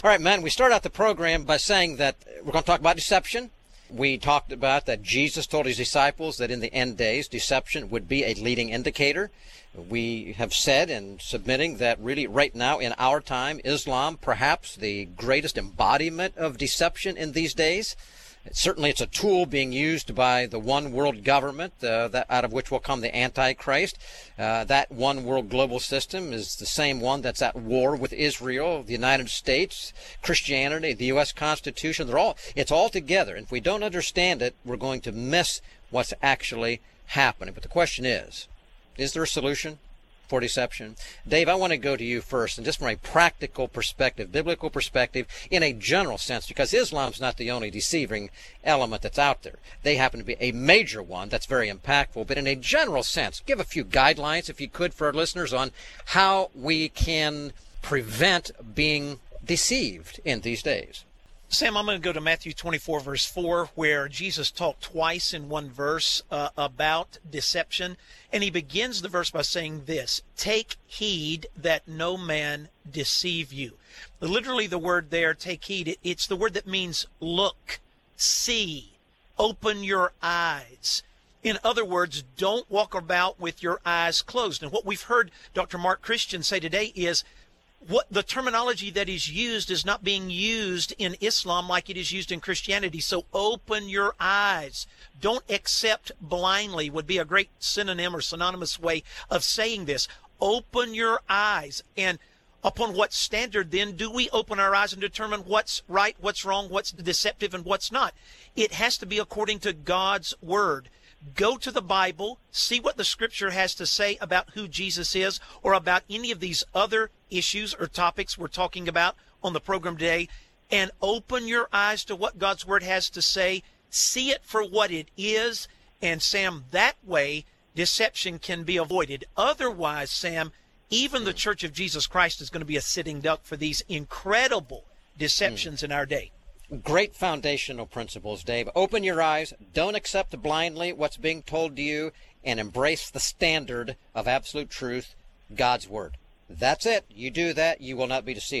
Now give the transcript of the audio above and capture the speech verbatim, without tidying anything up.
All right, man, we start out the program by saying that we're going to talk about deception. We talked about that Jesus told his disciples that in the end days, deception would be a leading indicator. We have said in submitting that really right now in our time, Islam, perhaps the greatest embodiment of deception in these days. Certainly it's a tool being used by the one world government, uh, that out of which will come the Antichrist. Uh, that one world global system is the same one that's at war with Israel, the United States, Christianity, the U S Constitution. They're all, it's all together. And if we don't understand it, we're going to miss what's actually happening. But the question is, is there a solution for deception? Dave, I want to go to you first, and just from a practical perspective, biblical perspective, in a general sense, because Islam's not the only deceiving element that's out there. They happen to be a major one that's very impactful, but in a general sense, give a few guidelines, if you could, for our listeners on how we can prevent being deceived in these days. Sam, I'm going to go to Matthew twenty-four, verse four, where Jesus talked twice in one verse uh, about deception. And he begins the verse by saying this: take heed that no man deceive you. Literally, the word there, take heed, it, it's the word that means look, see, open your eyes. In other words, don't walk about with your eyes closed. And what we've heard Doctor Mark Christian say today is, what the terminology that is used is not being used in Islam like it is used in Christianity. So open your eyes. Don't accept blindly would be a great synonym or synonymous way of saying this. Open your eyes. And upon what standard then do we open our eyes and determine what's right, what's wrong, what's deceptive, and what's not? It has to be according to God's word. Go to the Bible, see what the Scripture has to say about who Jesus is, or about any of these other issues or topics we're talking about on the program today, and open your eyes to what God's Word has to say. See it for what it is, and Sam, that way deception can be avoided. Otherwise, Sam, even the Church of Jesus Christ is going to be a sitting duck for these incredible deceptions mm. in our day. Great foundational principles, Dave. Open your eyes, don't accept blindly what's being told to you, and embrace the standard of absolute truth, God's Word. That's it. You do that, you will not be deceived.